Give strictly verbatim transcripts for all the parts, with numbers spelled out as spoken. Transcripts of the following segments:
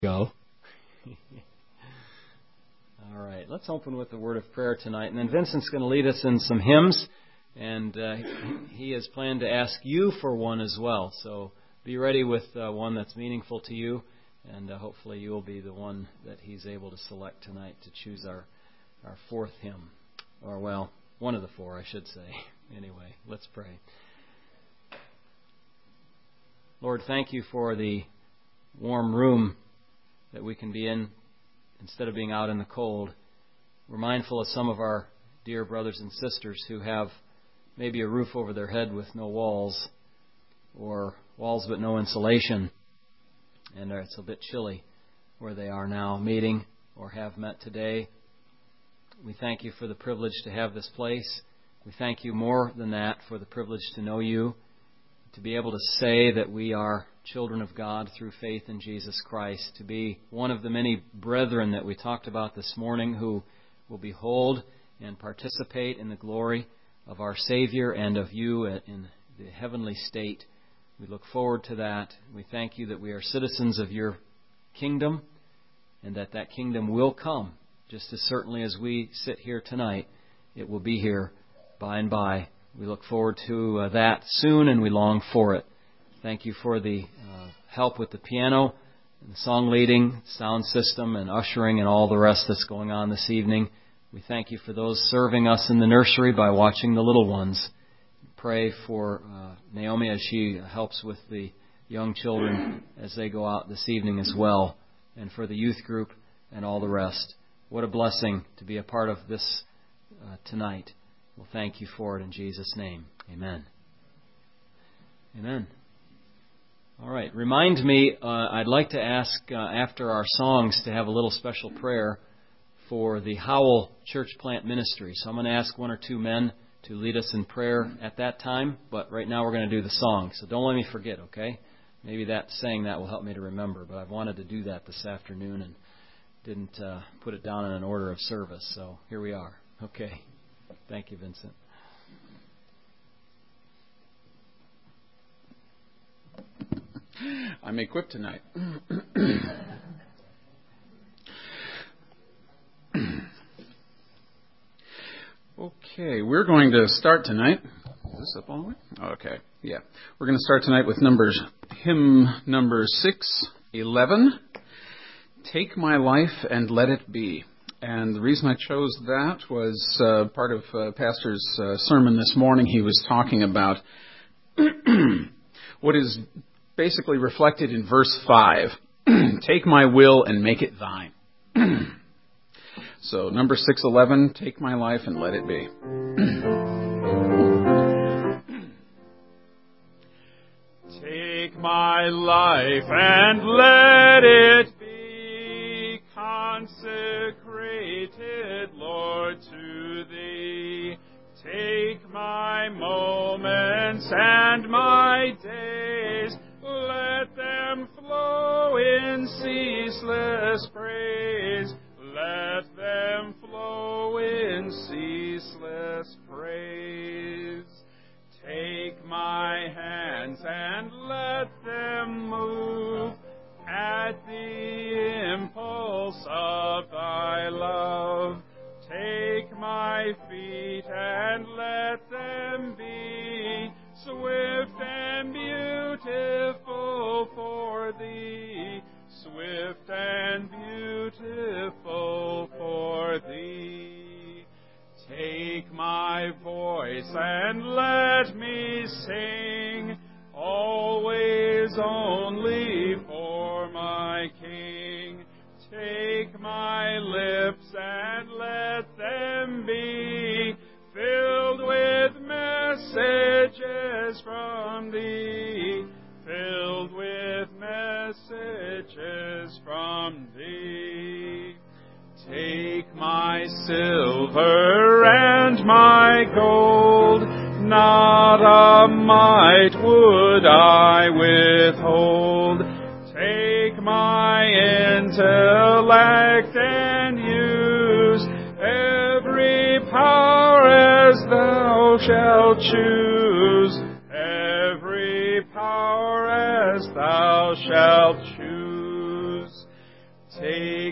Go. All right, let's open with the word of prayer tonight, and then Vincent's going to lead us in some hymns, and uh, he has planned to ask you for one as well. So be ready with uh, one that's meaningful to you, and uh, hopefully you will be the one that he's able to select tonight to choose our, our fourth hymn, or well, one of the four, I should say. Anyway, let's pray. Lord, thank you for the warm room that we can be in instead of being out in the cold. We're mindful of some of our dear brothers and sisters who have maybe a roof over their head with no walls, or walls but no insulation, and it's a bit chilly where they are now meeting or have met today. We thank you for the privilege to have this place. We thank you more than that for the privilege to know you, to be able to say that we are children of God through faith in Jesus Christ, to be one of the many brethren that we talked about this morning who will behold and participate in the glory of our Savior and of you in the heavenly state. We look forward to that. We thank you that we are citizens of your kingdom and that that kingdom will come just as certainly as we sit here tonight. It will be here by and by. We look forward to uh, that soon, and we long for it. Thank you for the uh, help with the piano, and the song leading, sound system, and ushering, and all the rest that's going on this evening. We thank you for those serving us in the nursery by watching the little ones. Pray for uh, Naomi as she helps with the young children as they go out this evening as well, and for the youth group and all the rest. What a blessing to be a part of this uh, tonight. Well, thank you for it in Jesus' name. Amen. Amen. All right. Remind me, uh, I'd like to ask uh, after our songs to have a little special prayer for the Howell Church Plant Ministry. So I'm going to ask one or two men to lead us in prayer at that time. But right now we're going to do the song. So don't let me forget, okay? Maybe that saying that will help me to remember. But I've wanted to do that this afternoon and didn't uh, put it down in an order of service. So here we are. Okay. Thank you, Vincent. I'm equipped tonight. Okay, we're going to start tonight. Is this up all the way? Okay, yeah. We're going to start tonight with numbers, hymn number six eleven. Take my life and let it be. And the reason I chose that was uh, part of uh, Pastor's uh, sermon this morning. He was talking about what is basically reflected in verse five. Take my will and make it thine. So, number six eleven, take my life and let it be. Take my life and let it be consecrated, Lord, to Thee. Take my moments and my days, let them flow in ceaseless praise. Let them flow in ceaseless praise. Take my hands and let them move at the impulse of Thy love. Take my feet and let them be swift and beautiful for Thee, swift and beautiful for Thee. Take my voice and let me sing, always only for my King. Take my lips and let them be filled with messages from Thee, filled with messages from Thee. Take my silver and my gold, not a mite would I withhold. Take my intellect and use every power as Thou shalt choose, every power as Thou shalt choose.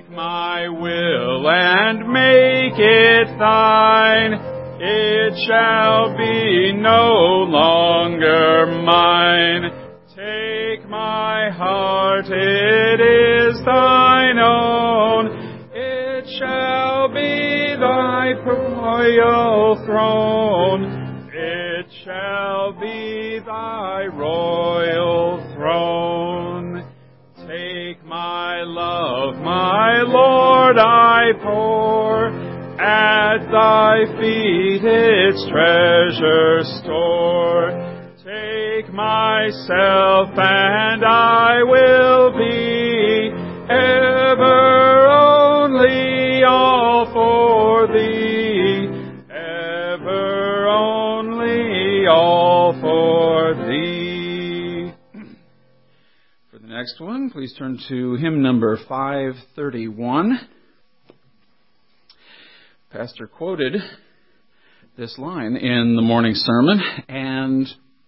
my will and make it thine. It shall be no longer mine. Take my heart, it is thine own. It shall be thy royal throne. It shall be thy royal throne. Take my love, my Lord, I pour at thy feet its treasure store. Take myself and I will be ever only all for thee, ever only all for thee. For the next one, please turn to hymn number five thirty-one. Pastor quoted this line in the morning sermon, and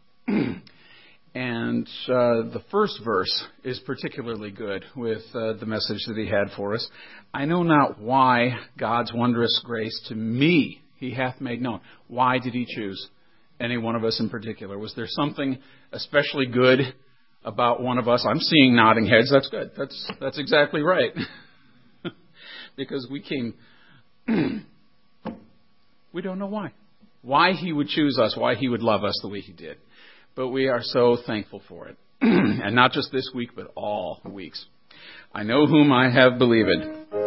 and uh, the first verse is particularly good with uh, the message that he had for us. I know not why God's wondrous grace to me he hath made known. Why did he choose any one of us in particular? Was there something especially good about one of us? I'm seeing nodding heads. That's good. That's that's exactly right. Because we came... we don't know why. Why he would choose us, why he would love us the way he did. But we are so thankful for it. And not just this week, but all weeks. I know whom I have believed.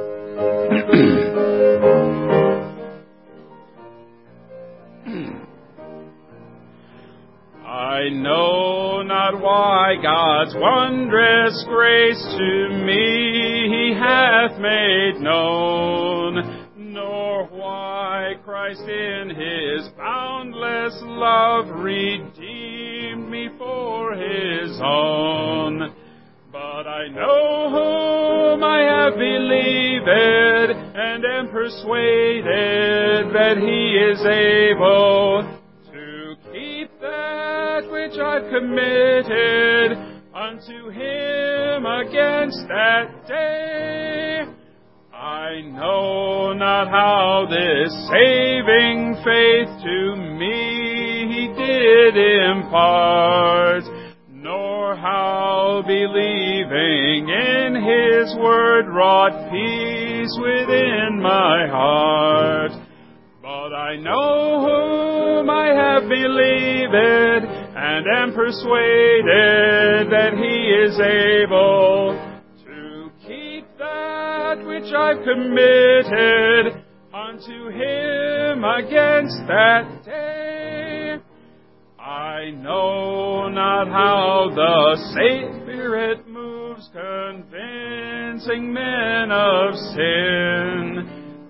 I know not why God's wondrous grace to me he hath made known, nor why Christ in his boundless love redeemed me for his own. But I know whom I have believed, and am persuaded that he is able to keep that which I've committed unto him against that day. I know not how this saving faith to me he did impart, nor how believing in his word wrought peace within my heart. But I know whom I have believed, and am persuaded that he is able to keep that which I've committed unto him against that day. I know not how the Spirit moves, convincing men of sin,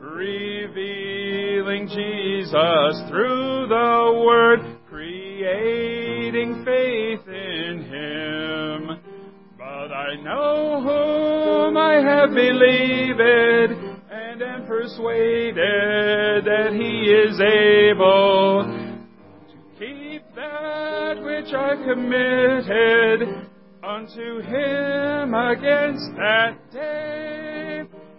revealing Jesus through the Word, creating faith in him. But I know whom I have believed, and am persuaded that he is able to keep that which I've committed unto him against that day.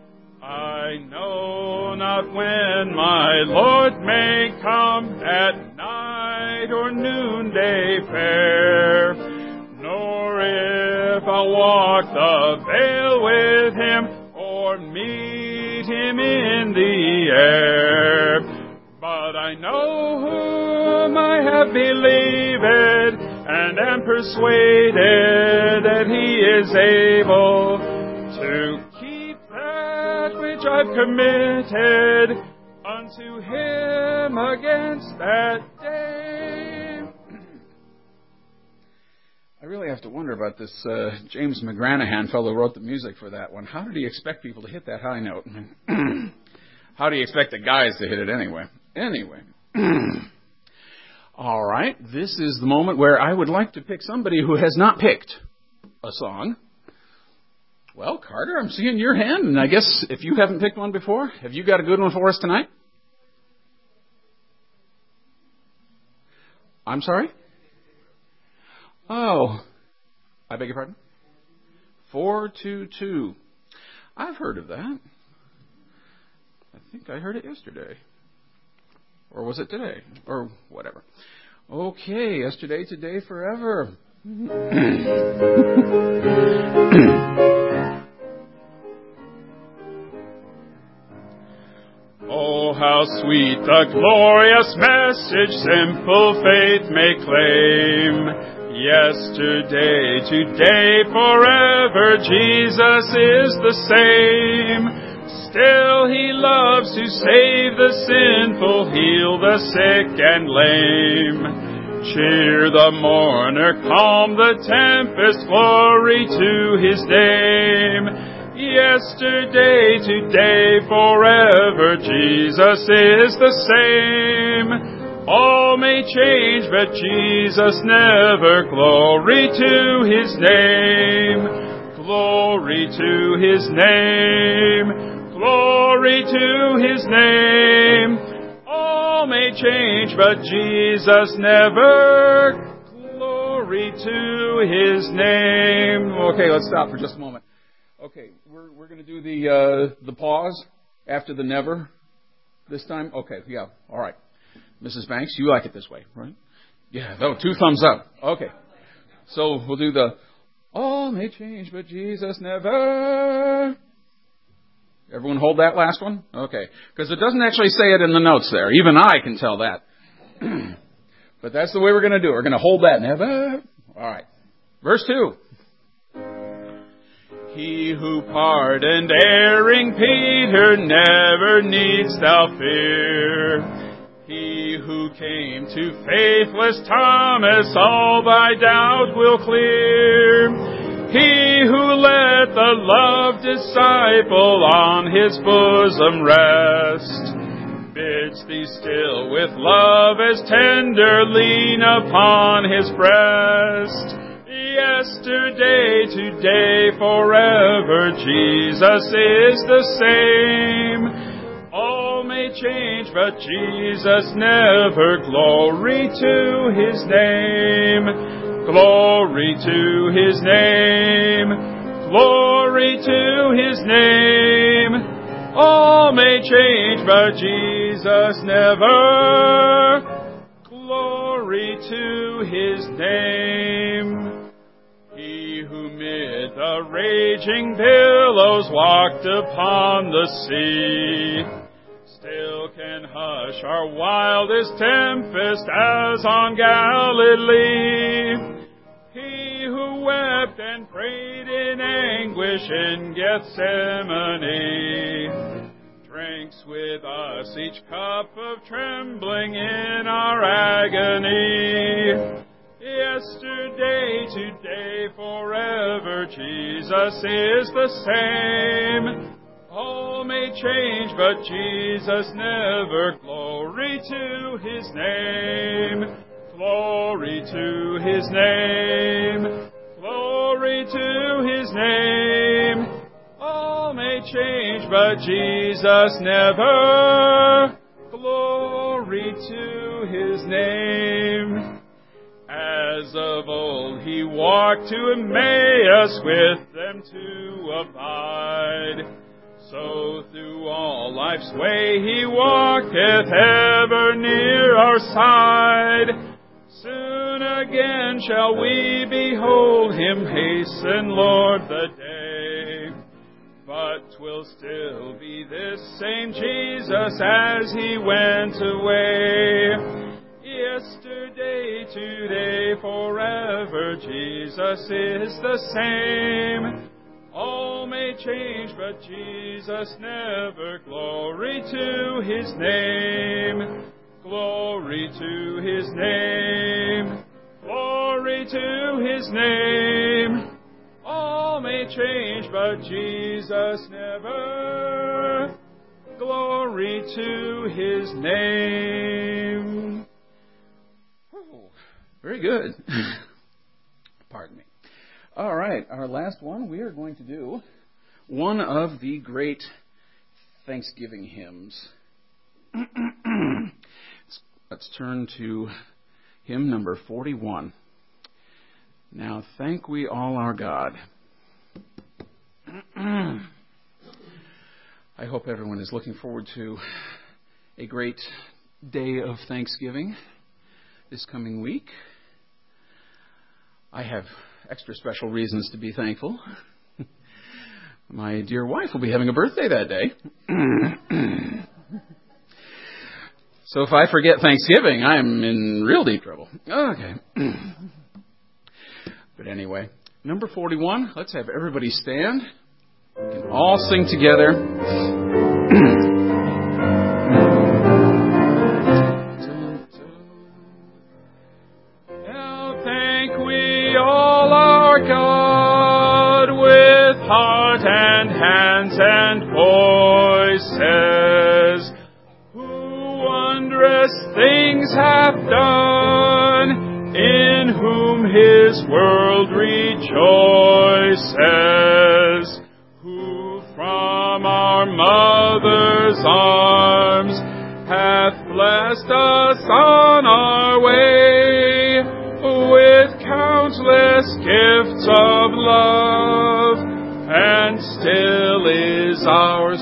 I know not when my Lord may come, at night or noonday fair, nor if I'll walk the vale with him, or meet him in the air. But I know whom I have believed, and am persuaded that he is able to keep that which I've committed unto him against that day. I really have to wonder about this uh, James McGranahan fellow who wrote the music for that one. How did he expect people to hit that high note? How do you expect the guys to hit it anyway? Anyway. All right. This is the moment where I would like to pick somebody who has not picked a song. Well, Carter, I'm seeing your hand, and I guess if you haven't picked one before, have you got a good one for us tonight? I'm sorry? Oh, I beg your pardon? four two two. I've heard of that. I think I heard it yesterday. Or was it today? Or whatever. Okay, yesterday, today, forever. Oh, how sweet the glorious message simple faith may claim. Yesterday, today, forever, Jesus is the same. Still He loves to save the sinful, heal the sick and lame. Cheer the mourner, calm the tempest, glory to His name. Yesterday, today, forever, Jesus is the same. All may change, but Jesus never. Glory to His name. Glory to His name. Glory to His name. All may change, but Jesus never. Glory to His name. Okay, let's stop for just a moment. Okay, we're we're going to do the uh, the pause after the never this time. Okay, yeah, all right. Missus Banks, you like it this way, right? Yeah, oh, two thumbs up. Okay, so we'll do the all may change, but Jesus never. Everyone hold that last one? Okay. Because it doesn't actually say it in the notes there. Even I can tell that. But that's the way we're going to do it. We're going to hold that never. All right. Verse two. He who pardoned erring Peter never needs thou fear. He who came to faithless Thomas all thy doubt will clear. He who let the loved disciple on His bosom rest, bids thee still with love as tender lean upon His breast. Yesterday, today, forever, Jesus is the same. All may change, but Jesus never. Glory to His name. Glory to His name. Glory to His name. All may change, but Jesus never. Glory to His name. He who mid the raging billows walked upon the sea, still can hush our wildest tempest as on Galilee. He who wept and prayed in anguish in Gethsemane drinks with us each cup of trembling in our agony. Yesterday, today, forever, Jesus is the same. All may change, but Jesus never. Glory to His name. Glory to His name. Glory to His name. All may change, but Jesus never. Glory to His name. As of old He walked to Emmaus with them to abide, so through all life's way He walketh ever near our side. Soon again shall we behold Him, hasten, Lord, the day. But 'twill still be this same Jesus as He went away. Yesterday, today, forever, Jesus is the same. All may change, but Jesus never. Glory to His name. Glory to His name. Glory to His name. All may change, but Jesus never. Glory to His name. Oh, very good. Pardon me. All right, our last one, we are going to do one of the great Thanksgiving hymns. Let's turn to hymn number forty-one. Now thank we all our God. I hope everyone is looking forward to a great day of Thanksgiving this coming week. I have extra special reasons to be thankful. My dear wife will be having a birthday that day. So if I forget Thanksgiving, I'm in real deep trouble. Okay. But anyway, number forty-one, let's have everybody stand. We can all sing together. Now thank we all our God with heart and hands and voices, who wondrous things hath done, in whom his world rejoices, who from our mother's arms hath blessed us on our way with countless gifts of love, and still is ours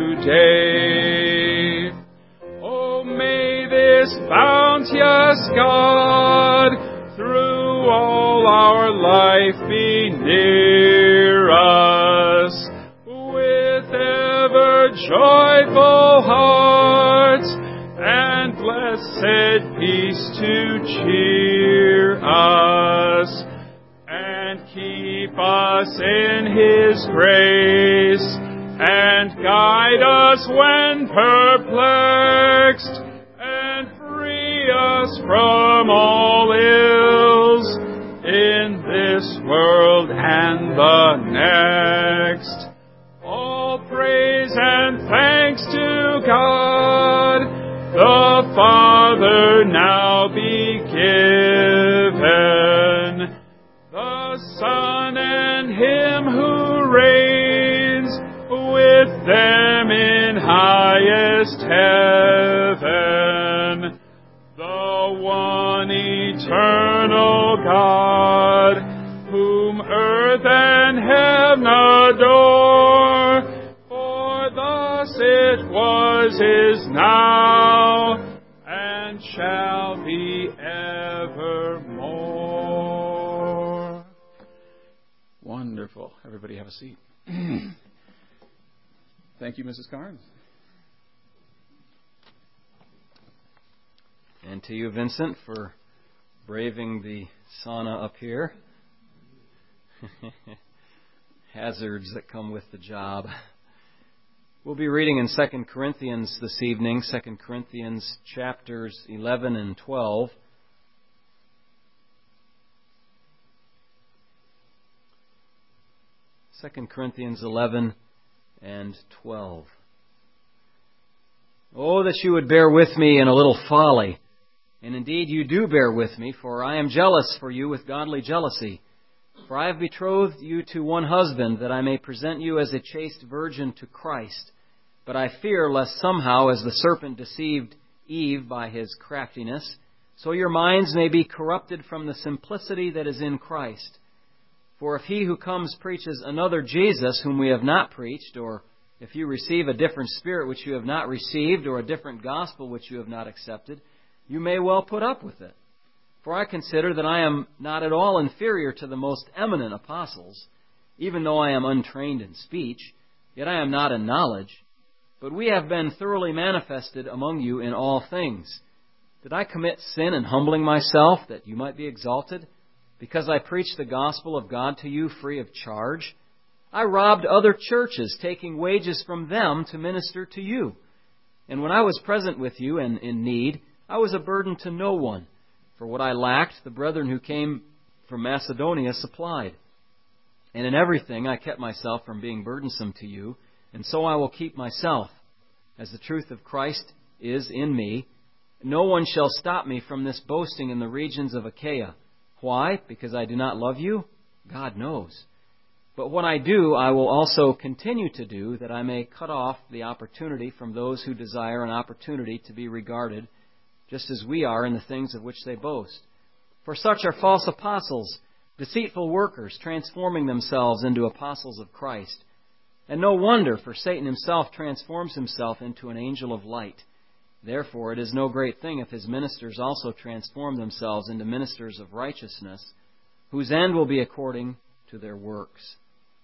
today. Oh, may this bounteous God through all our life be near us, with ever joyful hearts and blessed peace to cheer us, and keep us in his grace, and guide us when perplexed, and free us from all ills in this world and the next. All praise and thanks to God, the Father, now be given, the Son and him who reigns with them in highest heaven, the one eternal God, whom earth and heaven adore, for thus it was, is now, and shall be evermore. Wonderful. Everybody have a seat. Thank you, Missus Carnes. And to you, Vincent, for braving the sauna up here. Hazards that come with the job. We'll be reading in Second Corinthians this evening, Second Corinthians chapters eleven and twelve. Second Corinthians eleven and twelve. Oh, that you would bear with me in a little folly. And indeed you do bear with me, for I am jealous for you with godly jealousy. For I have betrothed you to one husband, that I may present you as a chaste virgin to Christ. But I fear lest somehow, as the serpent deceived Eve by his craftiness, so your minds may be corrupted from the simplicity that is in Christ. For if he who comes preaches another Jesus whom we have not preached, or if you receive a different spirit which you have not received, or a different gospel which you have not accepted, you may well put up with it. For I consider that I am not at all inferior to the most eminent apostles, even though I am untrained in speech, yet I am not in knowledge. But we have been thoroughly manifested among you in all things. Did I commit sin in humbling myself, that you might be exalted, because I preached the gospel of God to you free of charge? I robbed other churches, taking wages from them to minister to you. And when I was present with you and in need, I was a burden to no one. For what I lacked, the brethren who came from Macedonia supplied. And in everything I kept myself from being burdensome to you, and so I will keep myself. As the truth of Christ is in me, no one shall stop me from this boasting in the regions of Achaia. Why? Because I do not love you? God knows. But what I do, I will also continue to do, that I may cut off the opportunity from those who desire an opportunity to be regarded, just as we are in the things of which they boast. For such are false apostles, deceitful workers, transforming themselves into apostles of Christ. And no wonder, for Satan himself transforms himself into an angel of light. Therefore, it is no great thing if his ministers also transform themselves into ministers of righteousness, whose end will be according to their works.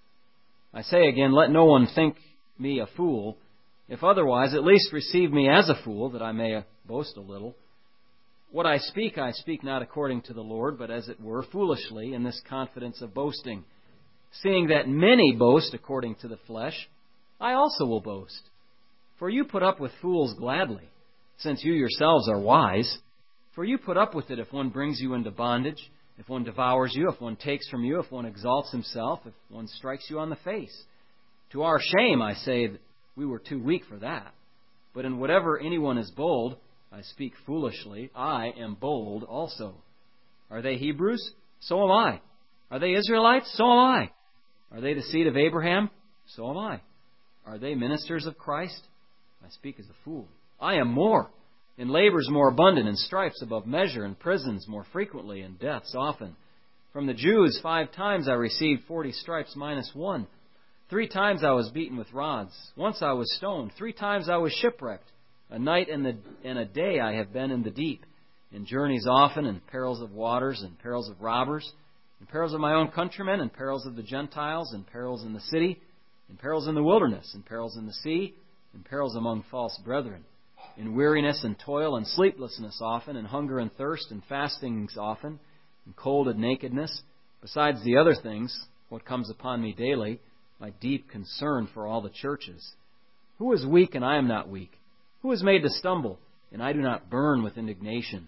I say again, let no one think me a fool. If otherwise, at least receive me as a fool, that I may boast a little. What I speak, I speak not according to the Lord, but as it were foolishly, in this confidence of boasting. Seeing that many boast according to the flesh, I also will boast. For you put up with fools gladly, since you yourselves are wise. For you put up with it if one brings you into bondage, if one devours you, if one takes from you, if one exalts himself, if one strikes you on the face. To our shame, I say that we were too weak for that. But in whatever anyone is bold, I speak foolishly, I am bold also. Are they Hebrews? So am I. Are they Israelites? So am I. Are they the seed of Abraham? So am I. Are they ministers of Christ? I speak as a fool. I am more, in labors more abundant, in stripes above measure, in prisons more frequently, in deaths often. From the Jews five times I received forty stripes minus one. Three times I was beaten with rods. Once I was stoned. Three times I was shipwrecked. A night and, the, and a day I have been in the deep, in journeys often, in perils of waters, and perils of robbers, in perils of my own countrymen, in perils of the Gentiles, in perils in the city, in perils in the wilderness, in perils in the sea, in perils among false brethren, in weariness and toil and sleeplessness often, in hunger and thirst, and fastings often, in cold and nakedness, besides the other things, what comes upon me daily, my deep concern for all the churches. Who is weak and I am not weak? Who is made to stumble, and I do not burn with indignation?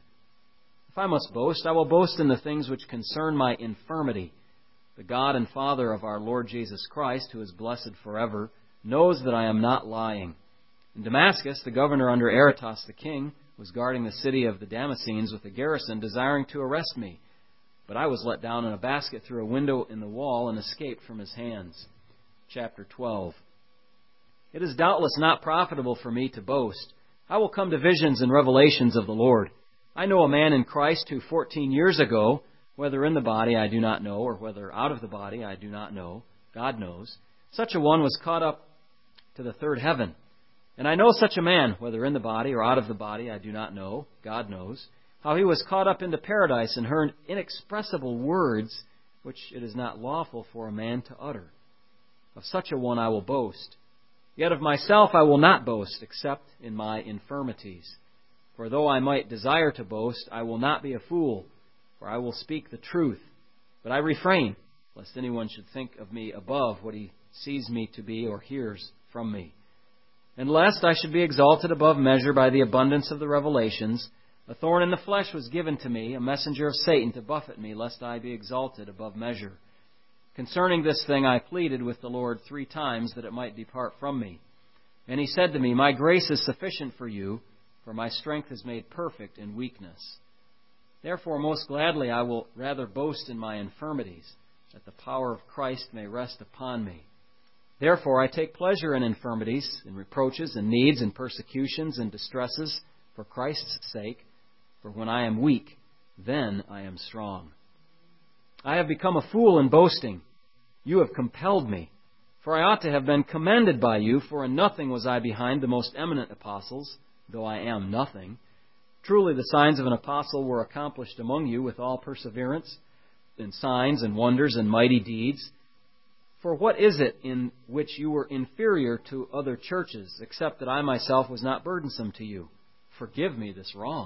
If I must boast, I will boast in the things which concern my infirmity. The God and Father of our Lord Jesus Christ, who is blessed forever, knows that I am not lying. In Damascus, the governor under Aretas the king was guarding the city of the Damascenes with a garrison, desiring to arrest me. But I was let down in a basket through a window in the wall and escaped from his hands. Chapter twelve. It is doubtless not profitable for me to boast. I will come to visions and revelations of the Lord. I know a man in Christ who fourteen years ago, whether in the body I do not know, or whether out of the body I do not know, God knows, such a one was caught up to the third heaven. And I know such a man, whether in the body or out of the body I do not know, God knows, how he was caught up into paradise and heard inexpressible words which it is not lawful for a man to utter. Of such a one I will boast. Yet of myself I will not boast, except in my infirmities. For though I might desire to boast, I will not be a fool, for I will speak the truth. But I refrain, lest anyone should think of me above what he sees me to be or hears from me. And lest I should be exalted above measure by the abundance of the revelations, a thorn in the flesh was given to me, a messenger of Satan to buffet me, lest I be exalted above measure. Concerning this thing I pleaded with the Lord three times that it might depart from me. And he said to me, My grace is sufficient for you, for my strength is made perfect in weakness. Therefore most gladly I will rather boast in my infirmities, that the power of Christ may rest upon me. Therefore I take pleasure in infirmities, in reproaches, and needs, and persecutions, and distresses, for Christ's sake. For when I am weak, then I am strong. I have become a fool in boasting. You have compelled me. For I ought to have been commended by you, for in nothing was I behind the most eminent apostles, though I am nothing. Truly the signs of an apostle were accomplished among you with all perseverance, in signs and wonders and mighty deeds. For what is it in which you were inferior to other churches, except that I myself was not burdensome to you? Forgive me this wrong.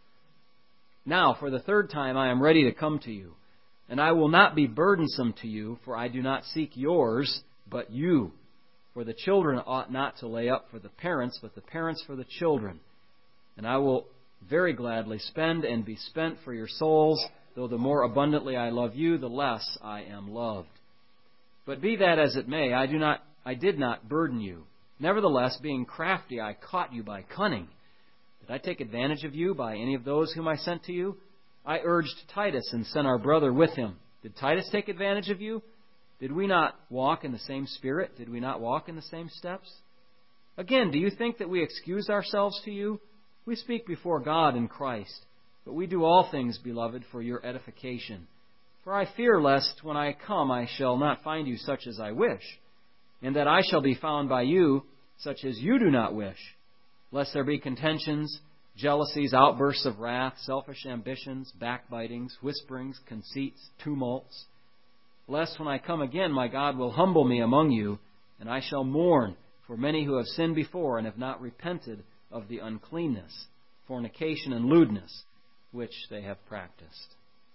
Now, for the third time, I am ready to come to you, and I will not be burdensome to you, for I do not seek yours, but you. For the children ought not to lay up for the parents, but the parents for the children. And I will very gladly spend and be spent for your souls, though the more abundantly I love you, the less I am loved. But be that as it may, I do not, I did not burden you. Nevertheless, being crafty, I caught you by cunning. Did I take advantage of you by any of those whom I sent to you? I urged Titus and sent our brother with him. Did Titus take advantage of you? Did we not walk in the same spirit? Did we not walk in the same steps? Again, do you think that we excuse ourselves to you? We speak before God in Christ, but we do all things, beloved, for your edification. For I fear lest when I come I shall not find you such as I wish, and that I shall be found by you, such as you do not wish, lest there be contentions, jealousies, outbursts of wrath, selfish ambitions, backbitings, whisperings, conceits, tumults. Lest when I come again, my God will humble me among you, and I shall mourn for many who have sinned before and have not repented of the uncleanness, fornication, and lewdness which they have practiced.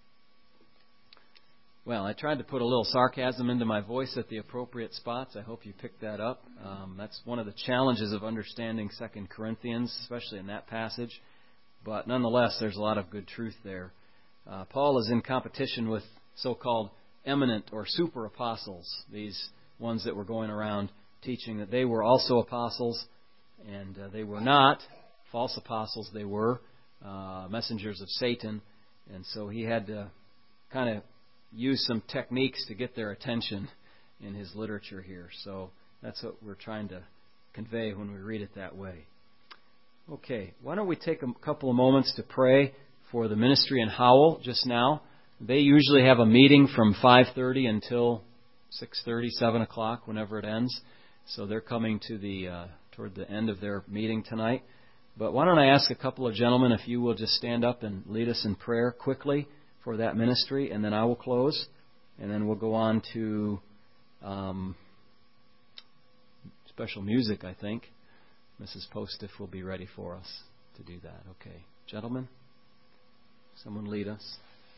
Well, I tried to put a little sarcasm into my voice at the appropriate spots. I hope you picked that up. Um, that's one of the challenges of understanding Second Corinthians, especially in that passage. But nonetheless, there's a lot of good truth there. Uh, Paul is in competition with so-called eminent or super apostles, these ones that were going around teaching that they were also apostles, and uh, they were not. False apostles they were, uh, messengers of Satan. And so he had to kind of use some techniques to get their attention in his literature here. So that's what we're trying to convey when we read it that way. Okay, why don't we take a couple of moments to pray for the ministry in Howell just now. They usually have a meeting from five thirty until six thirty, seven o'clock, whenever it ends. So they're coming to the uh, toward the end of their meeting tonight. But why don't I ask a couple of gentlemen if you will just stand up and lead us in prayer quickly for that ministry, and then I will close, and then we'll go on to um, special music, I think. Missus Postiff will be ready for us to do that. Okay. Gentlemen, someone lead us.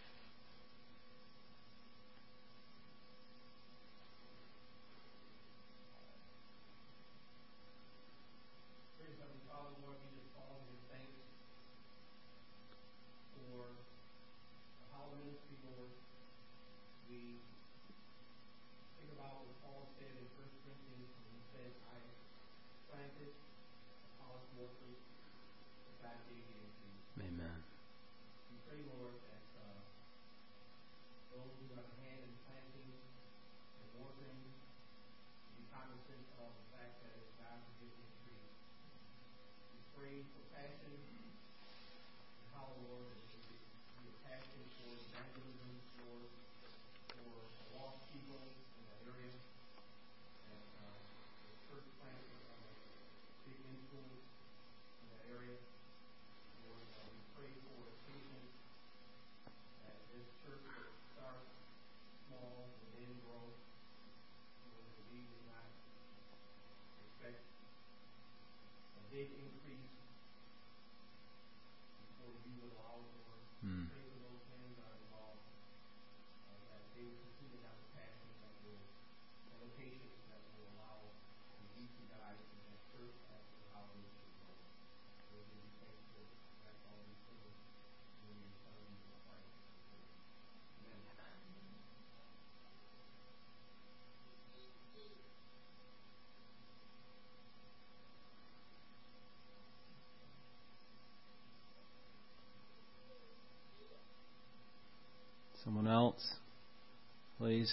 Amen. Hmm. Someone else, please.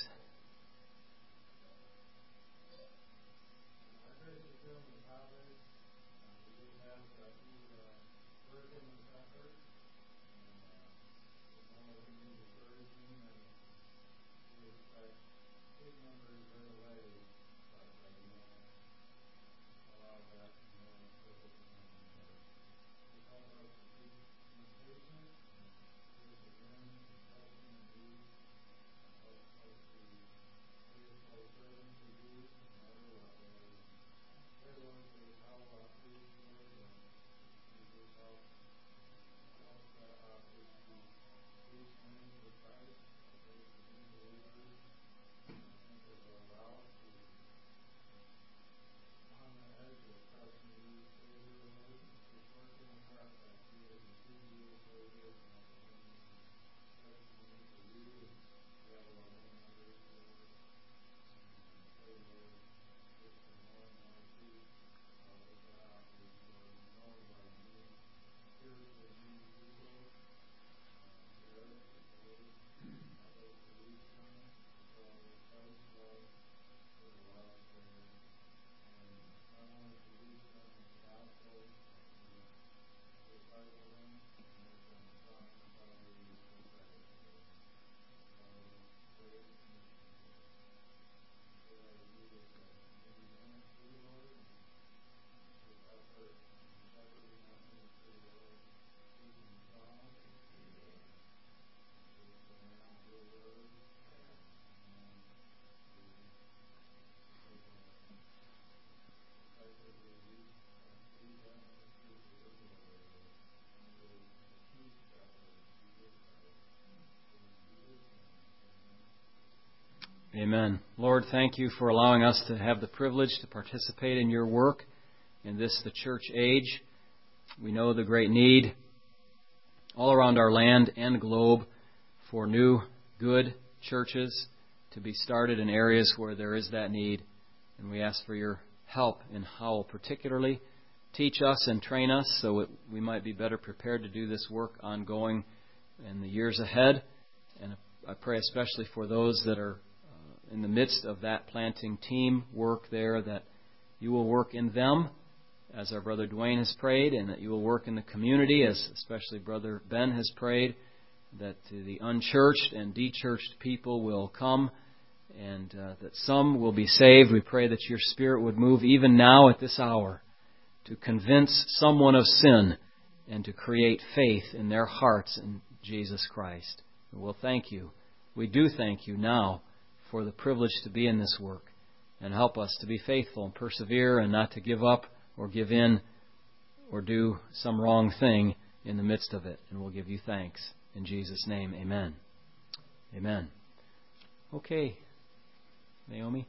Amen. Lord, thank you for allowing us to have the privilege to participate in your work in this, the church age. We know the great need all around our land and globe for new, good churches to be started in areas where there is that need. And we ask for your help in how particularly teach us and train us so that we might be better prepared to do this work ongoing in the years ahead. And I pray especially for those that are uh, in the midst of that planting team work there, that you will work in them as our Brother Dwayne has prayed, and that you will work in the community as especially Brother Ben has prayed, that the unchurched and dechurched people will come and uh, that some will be saved. We pray that your Spirit would move even now at this hour to convince someone of sin and to create faith in their hearts in Jesus Christ. And we'll thank you. We do thank you now for the privilege to be in this work, and help us to be faithful and persevere and not to give up or give in or do some wrong thing in the midst of it. And we'll give you thanks. In Jesus' name, amen. Amen. Okay, Naomi.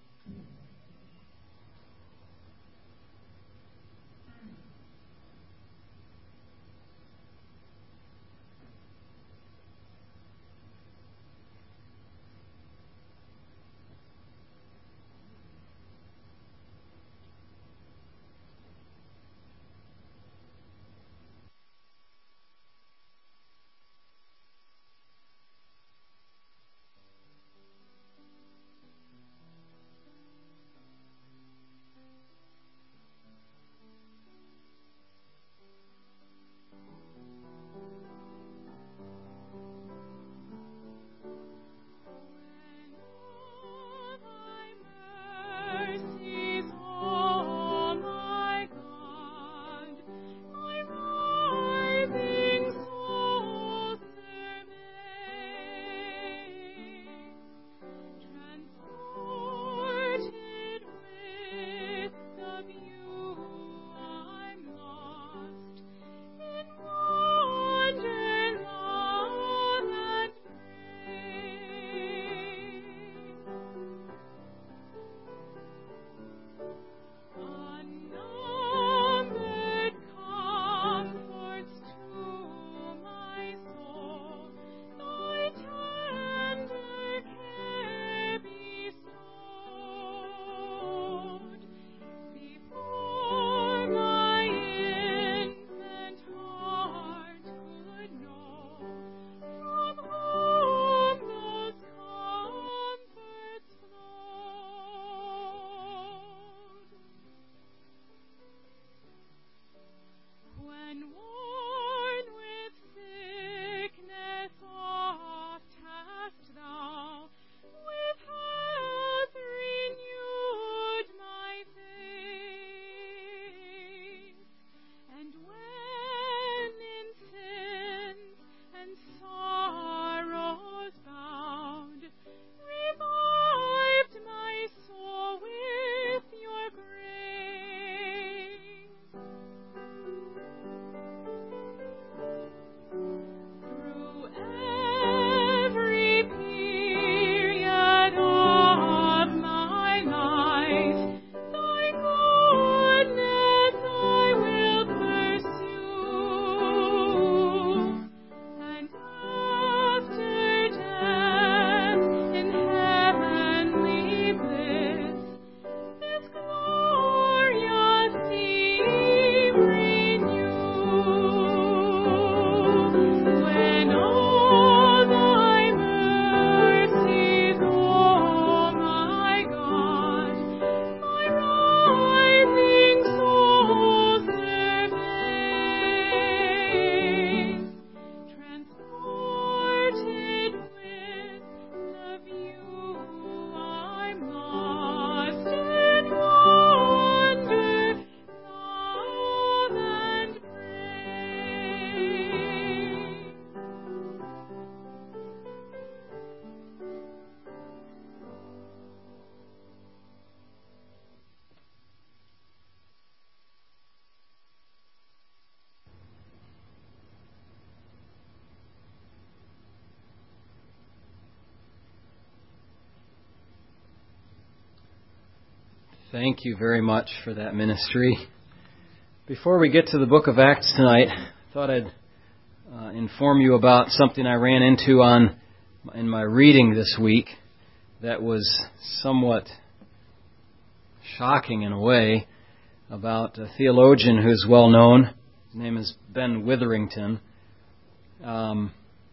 Thank you very much for that ministry. Before we get to the book of Acts tonight, I thought I'd uh, inform you about something I ran into on in my reading this week that was somewhat shocking in a way, about a theologian who's well known. His name is Ben Witherington. Um,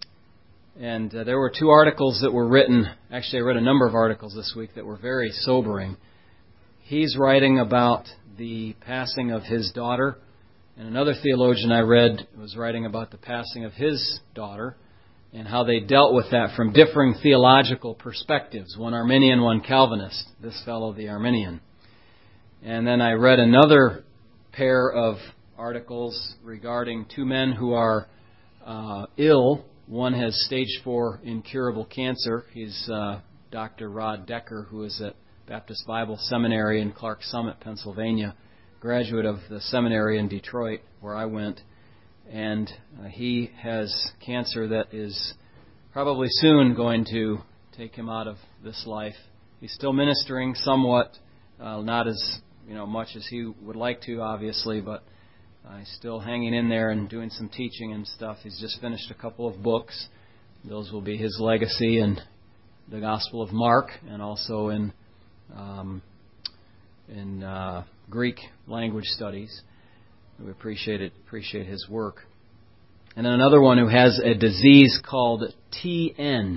and uh, there were two articles that were written. Actually, I read a number of articles this week that were very sobering. He's writing about the passing of his daughter, and another theologian I read was writing about the passing of his daughter and how they dealt with that from differing theological perspectives, one Arminian, one Calvinist, this fellow the Arminian. And then I read another pair of articles regarding two men who are uh, ill. One has stage four incurable cancer. He's uh, Doctor Rod Decker, who is at Baptist Bible Seminary in Clark Summit, Pennsylvania, graduate of the seminary in Detroit, where I went. And uh, he has cancer that is probably soon going to take him out of this life. He's still ministering somewhat, uh, not as you know much as he would like to, obviously, but uh, he's still hanging in there and doing some teaching and stuff. He's just finished a couple of books. Those will be his legacy in the Gospel of Mark and also in um, in uh, Greek language studies. We appreciate it, appreciate his work. And then another one who has a disease called T N.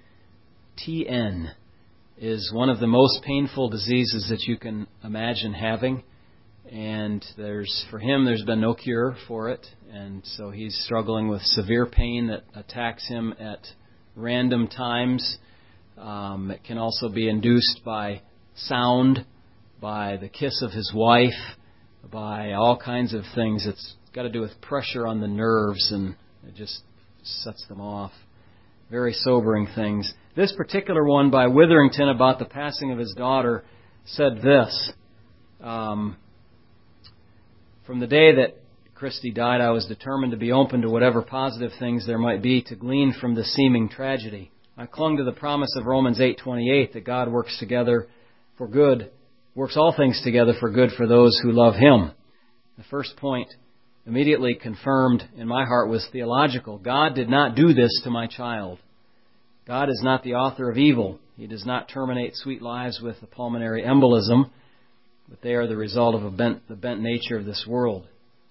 T N is one of the most painful diseases that you can imagine having. And there's for him, there's been no cure for it. And so he's struggling with severe pain that attacks him at random times. Um, it can also be induced by sound, by the kiss of his wife, by all kinds of things. It's got to do with pressure on the nerves, and it just sets them off. Very sobering things. This particular one by Witherington about the passing of his daughter said this. Um, From the day that Christy died, I was determined to be open to whatever positive things there might be to glean from the seeming tragedy. I clung to the promise of Romans eight twenty-eight that God works together for good, works all things together for good for those who love Him. The first point immediately confirmed in my heart was theological. God did not do this to my child. God is not the author of evil. He does not terminate sweet lives with a pulmonary embolism, but they are the result of a bent, the bent nature of this world.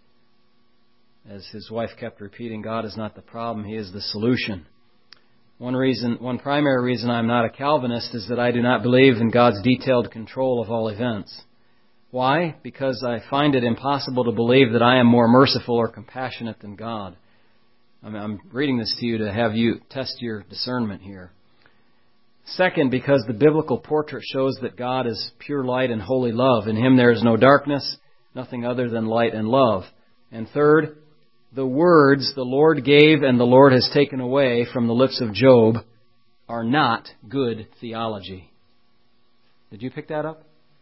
As his wife kept repeating, God is not the problem, He is the solution. One reason, one primary reason I'm not a Calvinist is that I do not believe in God's detailed control of all events. Why? Because I find it impossible to believe that I am more merciful or compassionate than God. I mean, I'm reading this to you to have you test your discernment here. Second, because the biblical portrait shows that God is pure light and holy love. In Him there is no darkness, nothing other than light and love. And third, the words the Lord gave and the Lord has taken away from the lips of Job are not good theology. Did you pick that up?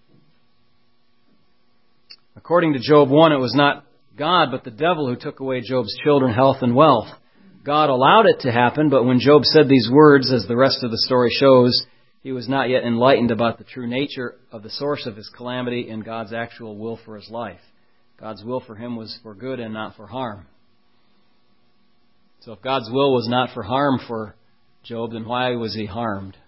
According to Job one, it was not God but the devil who took away Job's children, health, and wealth. God allowed it to happen, but when Job said these words, as the rest of the story shows, he was not yet enlightened about the true nature of the source of his calamity and God's actual will for his life. God's will for him was for good and not for harm. So if God's will was not for harm for Job, then why was he harmed?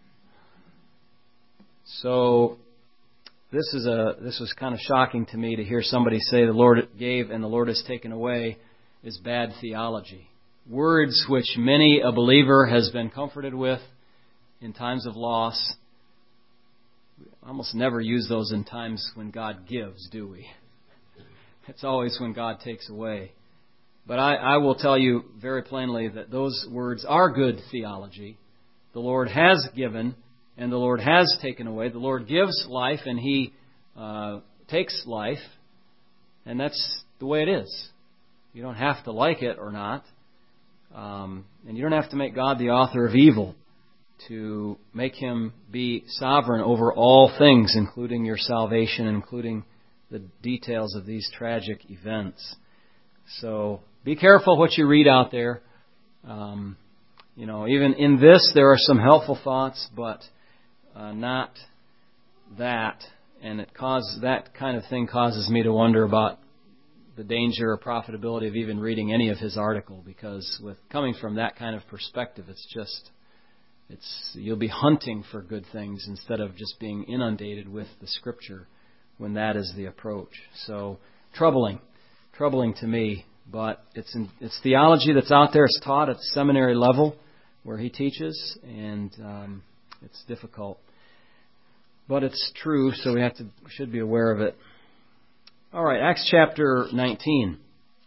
So this is a this was kind of shocking to me to hear somebody say the Lord gave and the Lord has taken away is bad theology. Words which many a believer has been comforted with in times of loss. We almost never use those in times when God gives, do we? It's always when God takes away. But I, I will tell you very plainly that those words are good theology. The Lord has given and the Lord has taken away. The Lord gives life and He uh, takes life. And that's the way it is. You don't have to like it or not. Um, and you don't have to make God the author of evil to make Him be sovereign over all things, including your salvation, including the details of these tragic events. So be careful what you read out there. Um, you know, even in this, there are some helpful thoughts, but uh, not that. and it causes, that kind of thing causes me to wonder about the danger or profitability of even reading any of his article, because with coming from that kind of perspective, it's just, it's you'll be hunting for good things instead of just being inundated with the Scripture when that is the approach. So, troubling, troubling to me, but it's in, it's theology that's out there. It's taught at the seminary level where he teaches, and um, it's difficult. But it's true, so we have to we should be aware of it. All right, Acts chapter nineteen.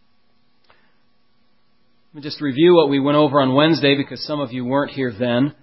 Let me just review what we went over on Wednesday, because some of you weren't here then.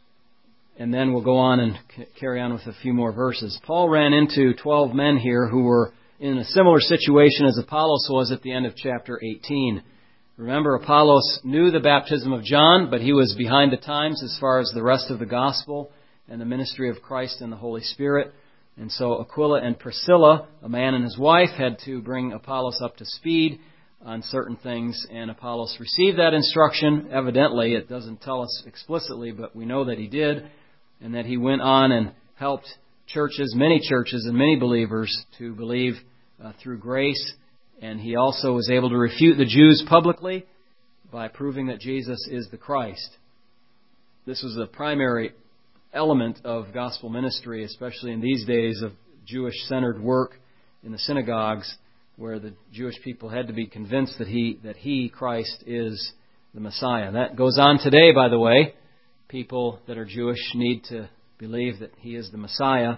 And then we'll go on and c- carry on with a few more verses. Paul ran into twelve men here who were in a similar situation as Apollos was at the end of chapter eighteen. Remember, Apollos knew the baptism of John, but he was behind the times as far as the rest of the gospel and the ministry of Christ and the Holy Spirit. And so Aquila and Priscilla, a man and his wife, had to bring Apollos up to speed on certain things, and Apollos received that instruction. Evidently, it doesn't tell us explicitly, but we know that he did, and that he went on and helped churches, many churches and many believers to believe uh, through grace. And he also was able to refute the Jews publicly by proving that Jesus is the Christ. This was the primary element of gospel ministry, especially in these days of Jewish-centered work in the synagogues, where the Jewish people had to be convinced that he, that he, Christ, is the Messiah. That goes on today, by the way. People that are Jewish need to believe that he is the Messiah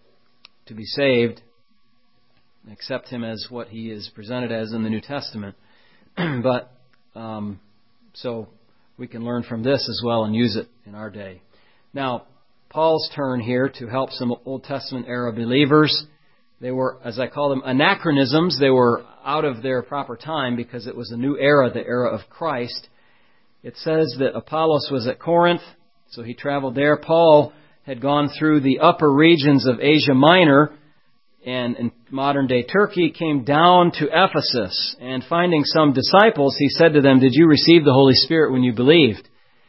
to be saved, and accept him as what he is presented as in the New Testament. But, um, so we can learn from this as well and use it in our day. Now, Paul's turn here to help some Old Testament era believers. They were, as I call them, anachronisms. They were out of their proper time because it was a new era, the era of Christ. It says that Apollos was at Corinth, so he traveled there. Paul had gone through the upper regions of Asia Minor, and in modern-day Turkey, came down to Ephesus. And finding some disciples, he said to them, "Did you receive the Holy Spirit when you believed?"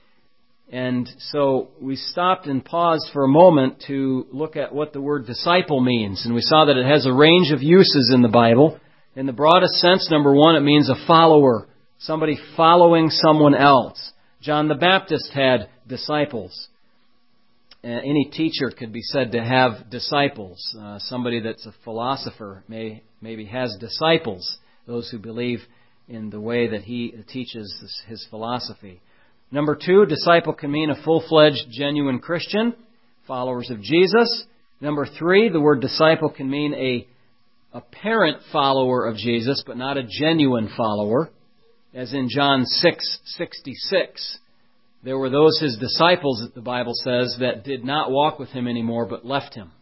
And so we stopped and paused for a moment to look at what the word disciple means. And we saw that it has a range of uses in the Bible. In the broadest sense, number one, it means a follower, somebody following someone else. John the Baptist had disciples. Uh, any teacher could be said to have disciples. Uh, somebody that's a philosopher may maybe has disciples, those who believe in the way that he teaches his, his philosophy. Number two, disciple can mean a full-fledged, genuine Christian, followers of Jesus. Number three, the word disciple can mean a apparent follower of Jesus, but not a genuine follower. As in John six sixty-six, there were those his disciples, that the Bible says, that did not walk with him anymore, but left him.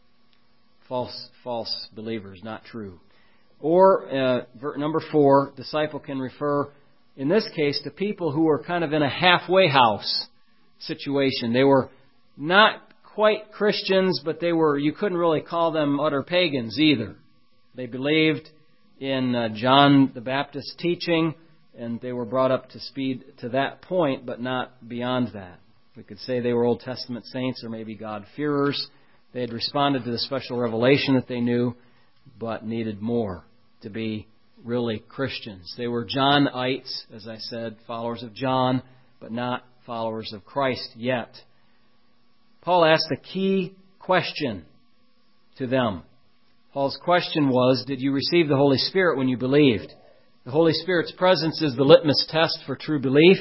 False, false believers, not true. Or, uh, number four, disciple can refer, in this case, to people who were kind of in a halfway house situation. They were not quite Christians, but they were, you couldn't really call them utter pagans either. They believed in uh, John the Baptist's teaching, and they were brought up to speed to that point, but not beyond that. We could say they were Old Testament saints or maybe God-fearers. They had responded to the special revelation that they knew, but needed more to be really Christians. They were Johnites, as I said, followers of John, but not followers of Christ yet. Paul asked a key question to them. Paul's question was, did you receive the Holy Spirit when you believed? The Holy Spirit's presence is the litmus test for true belief.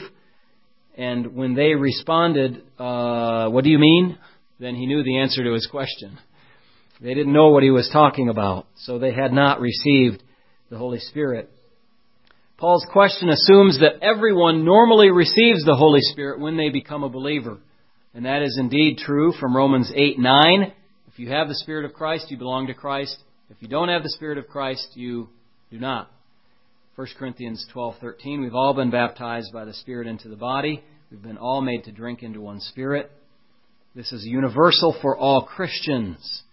And when they responded, uh, what do you mean? Then he knew the answer to his question. They didn't know what he was talking about, so they had not received the Holy Spirit. Paul's question assumes that everyone normally receives the Holy Spirit when they become a believer. And that is indeed true from Romans eight nine. If you have the Spirit of Christ, you belong to Christ. If you don't have the Spirit of Christ, you do not. First Corinthians twelve thirteen, we've all been baptized by the Spirit into the body. We've been all made to drink into one Spirit. This is universal for all Christians.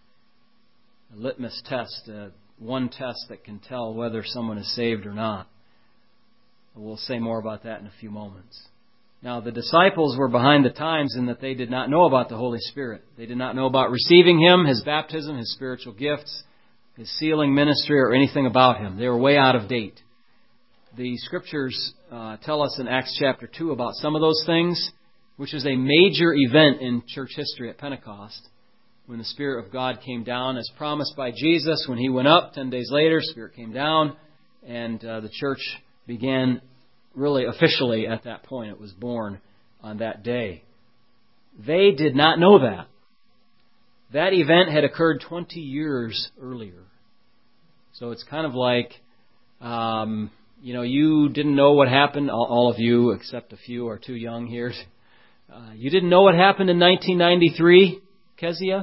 A litmus test, uh, one test that can tell whether someone is saved or not. We'll say more about that in a few moments. Now, the disciples were behind the times in that they did not know about the Holy Spirit. They did not know about receiving Him, His baptism, His spiritual gifts, His sealing ministry, or anything about Him. They were way out of date. The Scriptures uh, tell us in Acts chapter two about some of those things, which is a major event in church history at Pentecost, when the Spirit of God came down as promised by Jesus. When He went up, ten days later, Spirit came down, and uh, the church began really officially at that point. It was born on that day. They did not know that. That event had occurred twenty years earlier. So it's kind of like, um, you know, you didn't know what happened, all, all of you, except a few are too young here. Uh, you didn't know what happened in nineteen ninety-three, Kezia?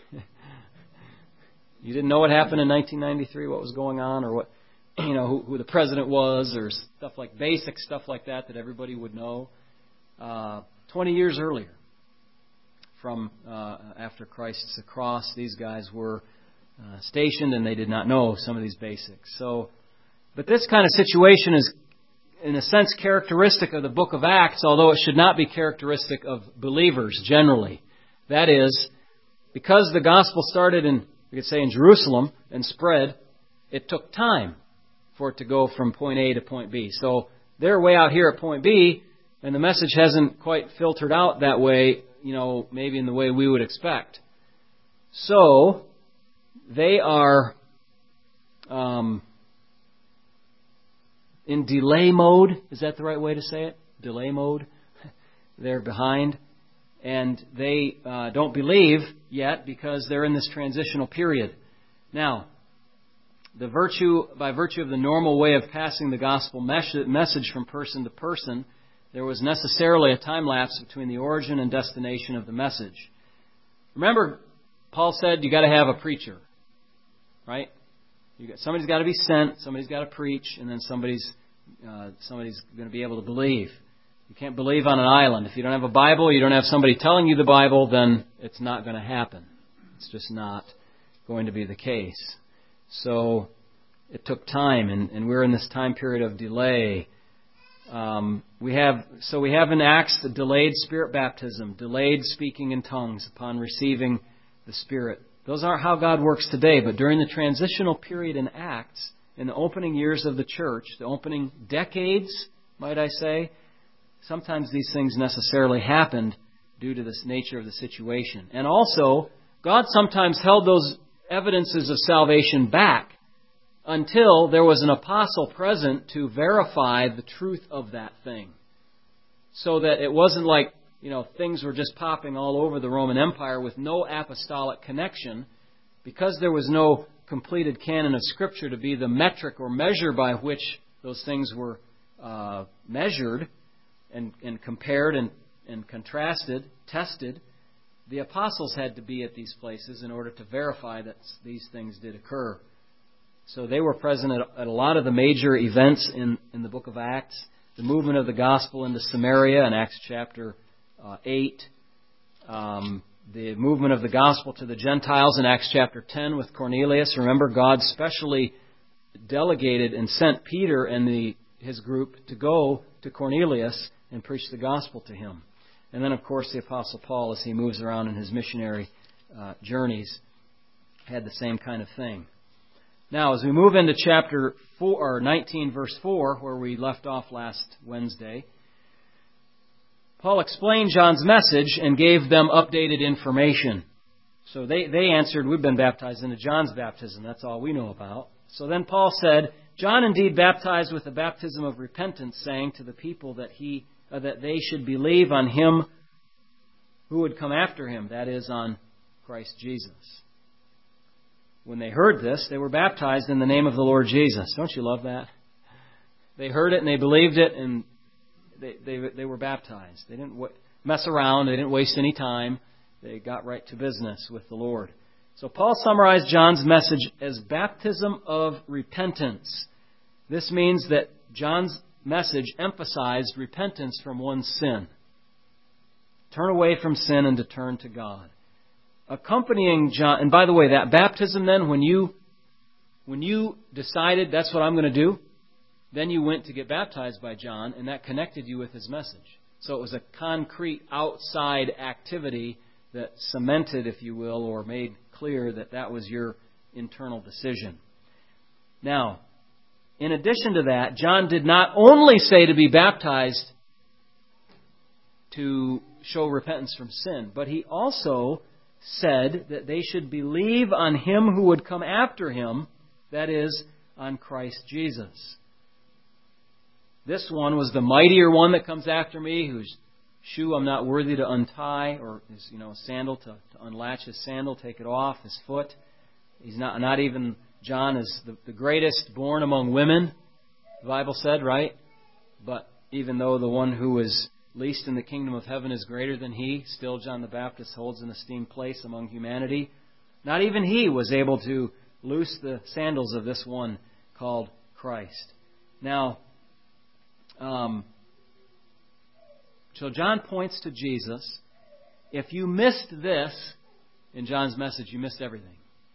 You didn't know what happened in nineteen ninety-three, what was going on, or what, you know, who, who the president was, or stuff like basic stuff like that that everybody would know. Uh, twenty years earlier, from uh, after Christ's cross, these guys were uh, stationed, and they did not know some of these basics. So, but this kind of situation is, in a sense, characteristic of the book of Acts, although it should not be characteristic of believers generally. That is, because the gospel started in, we could say, in Jerusalem and spread, it took time for it to go from point A to point B. So they're way out here at point B, and the message hasn't quite filtered out that way, you know, maybe in the way we would expect. So they are um, in delay mode. Is that the right way to say it? Delay mode. They're behind. And they uh, don't believe yet because they're in this transitional period. Now, the virtue, by virtue of the normal way of passing the gospel mes- message from person to person, there was necessarily a time lapse between the origin and destination of the message. Remember, Paul said you got to have a preacher, right? You got, somebody's got to be sent, somebody's got to preach, and then somebody's uh, somebody's going to be able to believe. You can't believe on an island. If you don't have a Bible, you don't have somebody telling you the Bible, then it's not going to happen. It's just not going to be the case. So it took time, and, and we're in this time period of delay. Um, we have so we have in Acts the delayed Spirit baptism, delayed speaking in tongues upon receiving the Spirit. Those aren't how God works today, but during the transitional period in Acts, in the opening years of the church, the opening decades, might I say, sometimes these things necessarily happened due to this nature of the situation. And also, God sometimes held those evidences of salvation back until there was an apostle present to verify the truth of that thing. So that it wasn't like, you know, things were just popping all over the Roman Empire with no apostolic connection. Because there was no completed canon of Scripture to be the metric or measure by which those things were uh, measured and, and compared and, and contrasted, tested, the apostles had to be at these places in order to verify that these things did occur. So they were present at, at a lot of the major events in, in the book of Acts. The movement of the gospel into Samaria in Acts chapter uh, eight. Um, the movement of the gospel to the Gentiles in Acts chapter ten with Cornelius. Remember, God specially delegated and sent Peter and the, his group to go to Cornelius and preach the gospel to him. And then, of course, the Apostle Paul, as he moves around in his missionary uh, journeys, had the same kind of thing. Now, as we move into chapter four, or nineteen, verse four, where we left off last Wednesday, Paul explained John's message and gave them updated information. So they, they answered, we've been baptized into John's baptism. That's all we know about. So then Paul said, John indeed baptized with the baptism of repentance, saying to the people that he uh, that they should believe on him who would come after him, that is, on Christ Jesus. When they heard this, they were baptized in the name of the Lord Jesus. Don't you love that? They heard it and they believed it, and they they, they were baptized. They didn't w- mess around. They didn't waste any time. They got right to business with the Lord. So Paul summarized John's message as baptism of repentance. This means that John's message emphasized repentance from one's sin. Turn away from sin and to turn to God. Accompanying John, and by the way, that baptism then, when you when you decided that's what I'm going to do, then you went to get baptized by John, and that connected you with his message. So it was a concrete outside activity that cemented, if you will, or made clear that that was your internal decision. Now, in addition to that, John did not only say to be baptized to show repentance from sin, but he also said that they should believe on Him who would come after him, that is, on Christ Jesus. This one was the mightier one that comes after me, whose shoe I'm not worthy to untie, or his, you know, sandal to, to unlatch his sandal, take it off, his foot. He's not not even, John is the, the greatest born among women, the Bible said, right? But even though the one who is least in the kingdom of heaven is greater than he, still John the Baptist holds an esteemed place among humanity. Not even he was able to loose the sandals of this one called Christ. Now, um, so John points to Jesus. If you missed this in John's message, you missed everything.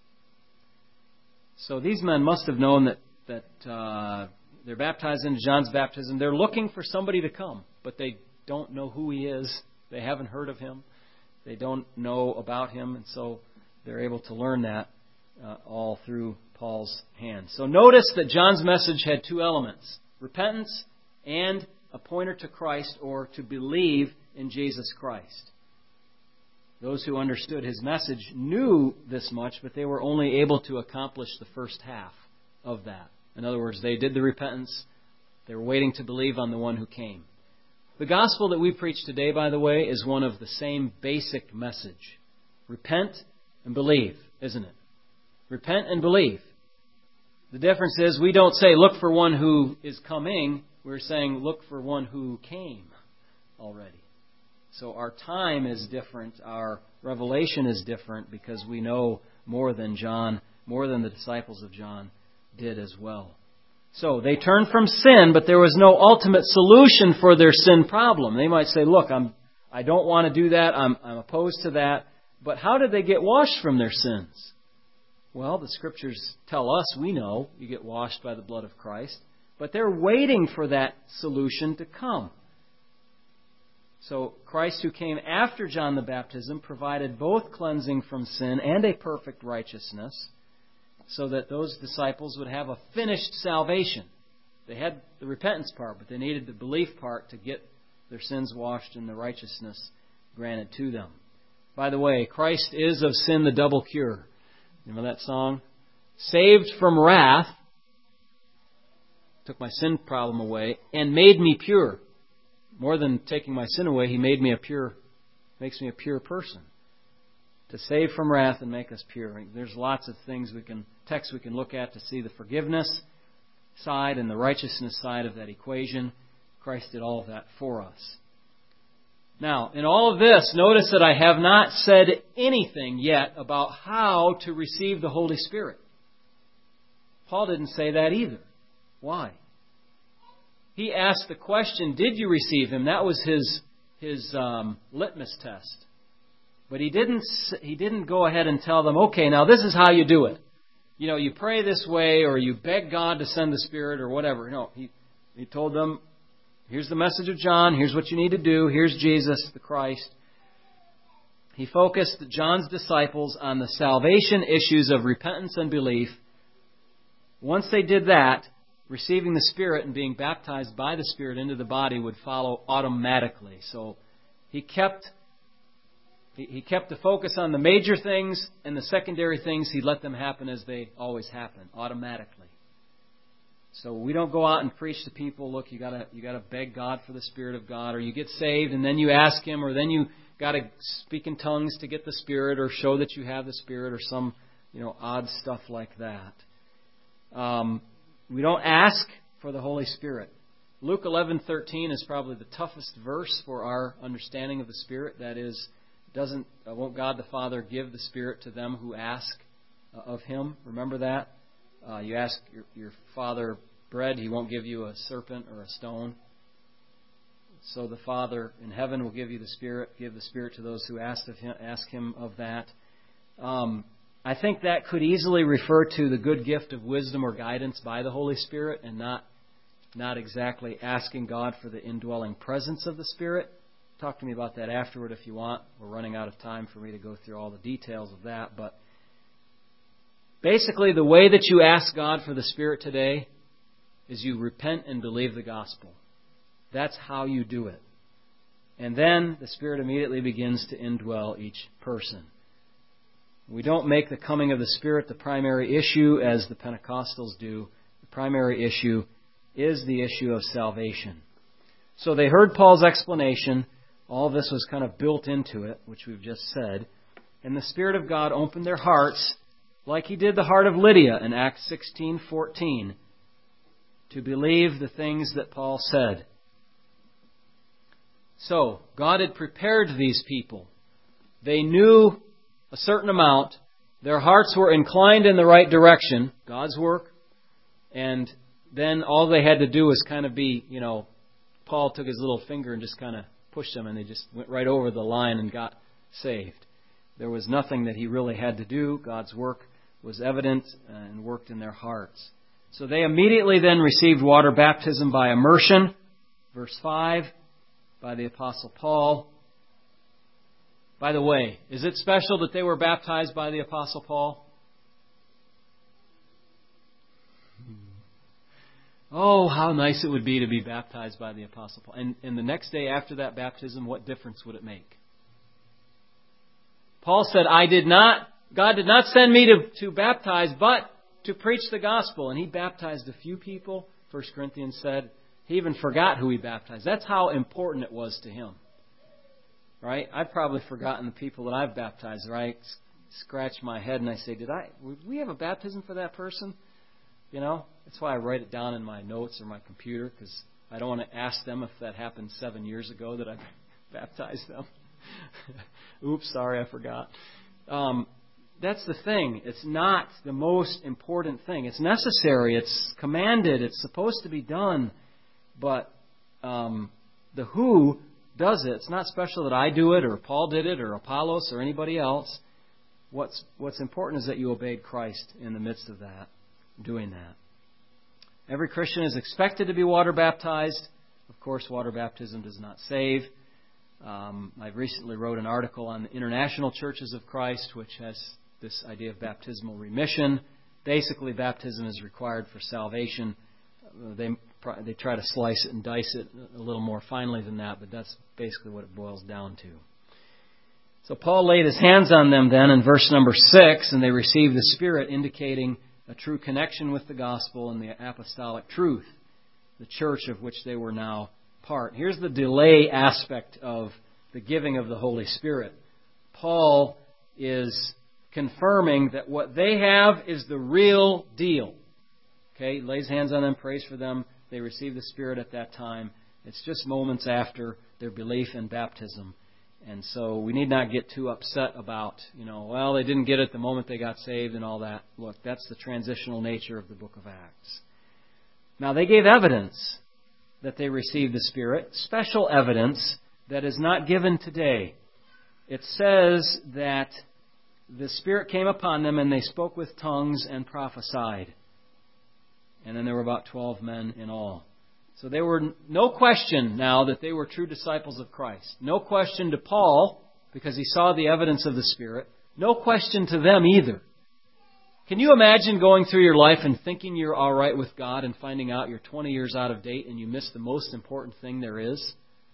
So these men must have known that, that uh, they're baptized into John's baptism. They're looking for somebody to come, but they don't know who he is. They haven't heard of him. They don't know about him, and so they're able to learn that uh, all through Paul's hand. So notice that John's message had two elements: repentance and a pointer to Christ, or to believe in Jesus Christ. Those who understood his message knew this much, but they were only able to accomplish the first half of that. In other words, they did the repentance. They were waiting to believe on the one who came. The gospel that we preach today, by the way, is one of the same basic message. Repent and believe, isn't it? Repent and believe. The difference is we don't say, look for one who is coming. We're saying, look for one who came already. So our time is different. Our revelation is different because we know more than John, more than the disciples of John did as well. So they turned from sin, but there was no ultimate solution for their sin problem. They might say, look, I'm, I don't want to do that. I'm, I'm opposed to that. But how did they get washed from their sins? Well, the Scriptures tell us, we know, you get washed by the blood of Christ. But they're waiting for that solution to come. So Christ, who came after John the Baptism, provided both cleansing from sin and a perfect righteousness, so that those disciples would have a finished salvation. They had the repentance part, but they needed the belief part to get their sins washed and the righteousness granted to them. By the way, Christ is of sin the double cure. Remember that song? Saved from wrath, took my sin problem away, and made me pure. More than taking my sin away, He made me a pure, makes me a pure person. To save from wrath and make us pure. There's lots of things we can, texts we can look at to see the forgiveness side and the righteousness side of that equation. Christ did all of that for us. Now, in all of this, notice that I have not said anything yet about how to receive the Holy Spirit. Paul didn't say that either. Why? He asked the question, did you receive Him? That was his, his um, litmus test. But he didn't he didn't go ahead and tell them, okay, now this is how you do it. You know, you pray this way, or you beg God to send the Spirit, or whatever. No, he, he told them, here's the message of John, here's what you need to do, here's Jesus, the Christ. He focused John's disciples on the salvation issues of repentance and belief. Once they did that, receiving the Spirit and being baptized by the Spirit into the body would follow automatically. So he kept... He kept the focus on the major things, and the secondary things, He let them happen as they always happen, automatically. So we don't go out and preach to people, look, you gotta you gotta beg God for the Spirit of God, or you get saved and then you ask Him, or then you gotta speak in tongues to get the Spirit, or show that you have the Spirit, or some, you know, odd stuff like that. Um, we don't ask for the Holy Spirit. Luke eleven thirteen is probably the toughest verse for our understanding of the Spirit. That is, Doesn't uh, won't God the Father give the Spirit to them who ask uh, of Him? Remember that? Uh, you ask your, your Father bread, He won't give you a serpent or a stone. So the Father in heaven will give you the Spirit, give the Spirit to those who ask of Him, ask Him of that. Um, I think that could easily refer to the good gift of wisdom or guidance by the Holy Spirit, and not not exactly asking God for the indwelling presence of the Spirit. Talk to me about that afterward if you want. We're running out of time for me to go through all the details of that. But basically, the way that you ask God for the Spirit today is you repent and believe the gospel. That's how you do it. And then the Spirit immediately begins to indwell each person. We don't make the coming of the Spirit the primary issue as the Pentecostals do. The primary issue is the issue of salvation. So they heard Paul's explanation. All this was kind of built into it, which we've just said. And the Spirit of God opened their hearts, like He did the heart of Lydia in Acts sixteen fourteen, to believe the things that Paul said. So, God had prepared these people. They knew a certain amount. Their hearts were inclined in the right direction, God's work. And then all they had to do was kind of be, you know, Paul took his little finger and just kind of pushed them, and they just went right over the line and got saved. There was nothing that he really had to do. God's work was evident and worked in their hearts. So they immediately then received water baptism by immersion, verse five, by the Apostle Paul. By the way, is it special that they were baptized by the Apostle Paul? Oh, how nice it would be to be baptized by the Apostle Paul. And, and the next day after that baptism, what difference would it make? Paul said, I did not, God did not send me to, to baptize, but to preach the gospel. And he baptized a few people, First Corinthians said. He even forgot who he baptized. That's how important it was to him. Right? I've probably forgotten the people that I've baptized, right? Scratch my head and I say, did I, would we have a baptism for that person? You know, that's why I write it down in my notes or my computer, because I don't want to ask them if that happened seven years ago that I baptized them. Oops, sorry, I forgot. Um, that's the thing. It's not the most important thing. It's necessary. It's commanded. It's supposed to be done. But um, the who does it. It's not special that I do it or Paul did it or Apollos or anybody else. What's what's important is that you obeyed Christ in the midst of that, doing that. Every Christian is expected to be water baptized. Of course, water baptism does not save. Um, I recently wrote an article on the International Churches of Christ, which has this idea of baptismal remission. Basically, baptism is required for salvation. Uh, they they try to slice it and dice it a little more finely than that, but that's basically what it boils down to. So Paul laid his hands on them then in verse number six, and they received the Spirit, indicating a true connection with the gospel and the apostolic truth, the church of which they were now part. Here's the delay aspect of the giving of the Holy Spirit. Paul is confirming that what they have is the real deal. Okay, lays hands on them, prays for them. They receive the Spirit at that time. It's just moments after their belief in baptism. And so we need not get too upset about, you know, well, they didn't get it the moment they got saved and all that. Look, that's the transitional nature of the book of Acts. Now, they gave evidence that they received the Spirit, special evidence that is not given today. It says that the Spirit came upon them and they spoke with tongues and prophesied. And then there were about twelve men in all. So there were no question now that they were true disciples of Christ. No question to Paul, because he saw the evidence of the Spirit. No question to them either. Can you imagine going through your life and thinking you're all right with God and finding out you're twenty years out of date and you missed the most important thing there is?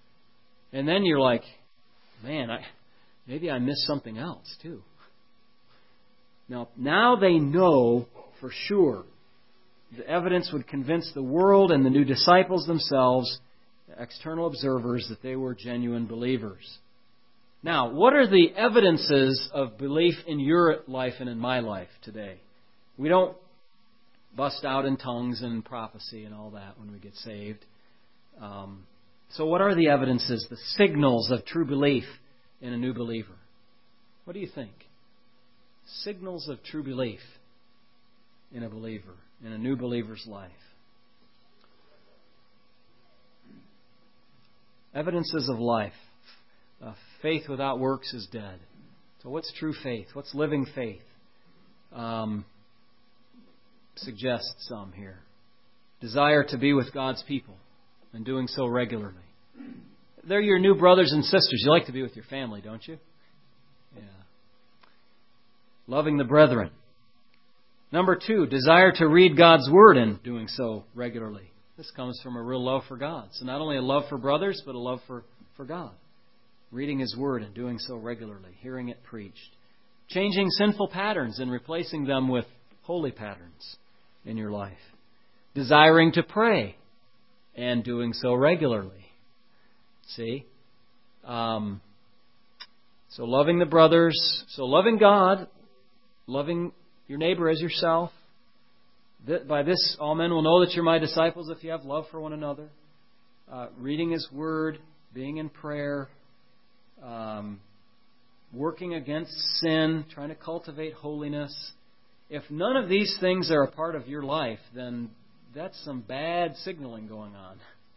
And then you're like, man, I, maybe I missed something else too. Now, now they know for sure. The evidence would convince the world and the new disciples themselves, the external observers, that they were genuine believers. Now, what are the evidences of belief in your life and in my life today? We don't bust out in tongues and prophecy and all that when we get saved. Um, so what are the evidences, the signals of true belief in a new believer? What do you think? Signals of true belief in a believer, in a new believer's life. Evidences of life. Uh, faith without works is dead. So what's true faith? What's living faith? Um, suggest some here. desire to be with God's people and doing so regularly. They're your new brothers and sisters. You like to be with your family, don't you? Yeah. Loving the brethren. Number two, desire to read God's Word and doing so regularly. This comes from a real love for God. So not only a love for brothers, but a love for, for God. Reading His Word and doing so regularly. Hearing it preached. Changing sinful patterns and replacing them with holy patterns in your life. Desiring to pray and doing so regularly. See? Um, so loving the brothers. So loving God. Loving your neighbor as yourself. By this, all men will know that you're my disciples if you have love for one another. Uh, reading His Word. Being in prayer. Um, working against sin. Trying to cultivate holiness. If none of these things are a part of your life, then that's some bad signaling going on.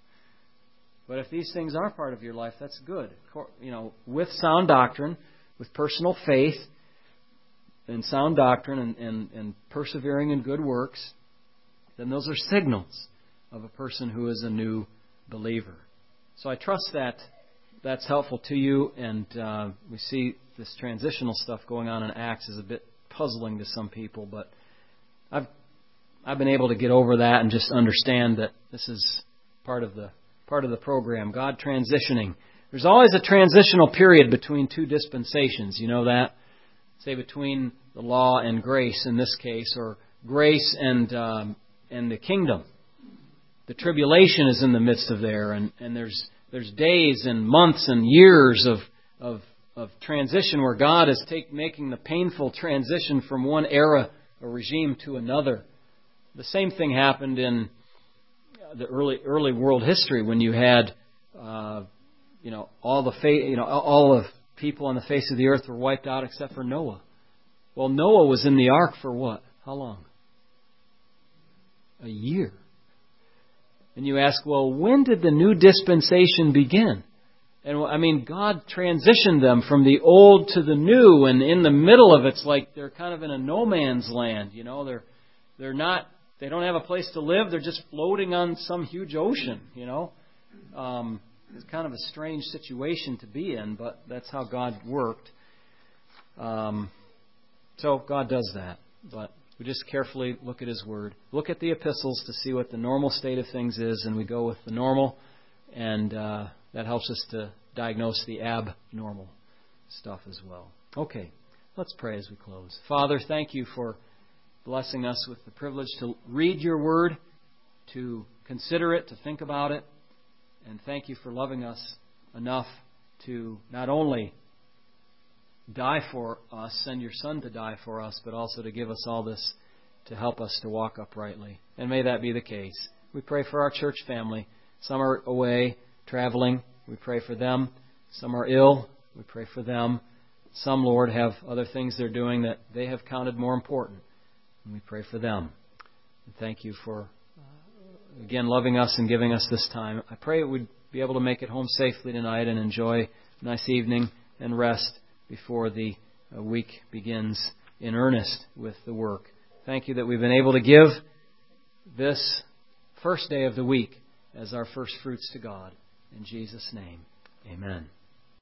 But if these things are part of your life, that's good. You know, with sound doctrine, with personal faith, and sound doctrine, and, and, and persevering in good works, then those are signals of a person who is a new believer. So I trust that that's helpful to you, and uh, we see this transitional stuff going on in Acts is a bit puzzling to some people, but I've I've been able to get over that and just understand that this is part of the part of the program. God transitioning. There's always a transitional period between two dispensations. You know that? Say between the law and grace in this case, or grace and um, and the kingdom. The tribulation is in the midst of there, and, and there's there's days and months and years of of of transition where God is take, making the painful transition from one era or regime to another. The same thing happened in the early early world history when you had, uh, you know, all the fa- you know all the people on the face of the earth were wiped out except for Noah. Well, Noah was in the ark for what? How long? A year. And you ask, well, when did the new dispensation begin? And I mean, God transitioned them from the old to the new, and in the middle of it's like they're kind of in a no man's land. You know, they're they're not. They don't have a place to live. They're just floating on some huge ocean, you know. Um, it's kind of a strange situation to be in, but that's how God worked. Um, so God does that. But we just carefully look at His Word. Look at the epistles to see what the normal state of things is, and we go with the normal, and uh, that helps us to diagnose the abnormal stuff as well. Okay, let's pray as we close. Father, thank You for blessing us with the privilege to read Your Word, to consider it, to think about it. And thank You for loving us enough to not only die for us, send Your Son to die for us, but also to give us all this to help us to walk uprightly. And may that be the case. We pray for our church family. Some are away, traveling. We pray for them. Some are ill. We pray for them. Some, Lord, have other things they're doing that they have counted more important. And we pray for them. And thank You for, uh, again, loving us and giving us this time. I pray we'd be able to make it home safely tonight and enjoy a nice evening and rest before the uh, week begins in earnest with the work. Thank You that we've been able to give this first day of the week as our first fruits to God. In Jesus' name, amen.